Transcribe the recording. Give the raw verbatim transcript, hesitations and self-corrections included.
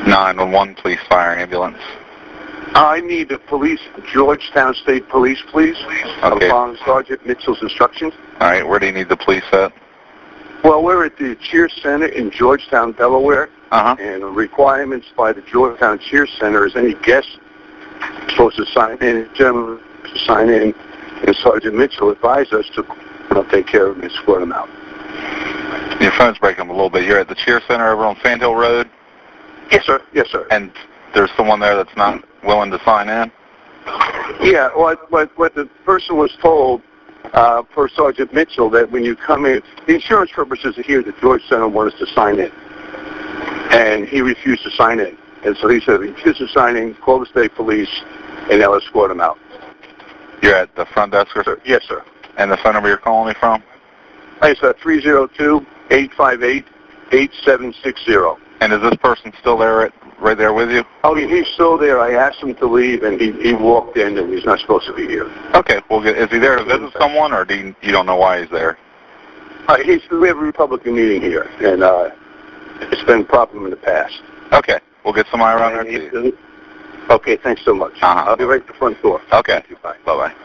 nine one one, police, fire, ambulance. I need the police, Georgetown State Police, please. Okay. Following Sergeant Mitchell's instructions. All right, where do you need the police at? Well, we're at the Cheer Center in Georgetown, Delaware. Uh-huh. And the requirements by the Georgetown Cheer Center is any guest supposed to sign in, gentlemen to sign in, and Sergeant Mitchell advised us to you know, take care of them and escort them out. Your phone's breaking up a little bit. You're at the Cheer Center over on Sandhill Road? Yes, sir. Yes, sir. And there's someone there that's not willing to sign in? Yeah, what, what, what the person was told uh, for Sergeant Mitchell, that when you come in, the insurance purposes are here, the George Center want us to sign in. And he refused to sign in. And so he said, if he refuses to sign in, call the state police, and they'll escort him out. You're at the front desk, sir? Yes, sir. And the phone number you're calling me from? It's uh, three oh two, eight five eight, eight seven six zero. And is this person still there, at, right there with you? Oh, he's still there. I asked him to leave, and he, he walked in, and he's not supposed to be here. Okay. Well, is he there to visit someone, or do you, you don't know why he's there? Uh, he's, we have a Republican meeting here, and uh, it's been a problem in the past. Okay. We'll get somebody around there to you. Okay, thanks so much. Uh-huh. I'll be right at the front door. Okay. Thank you. Bye. Bye-bye.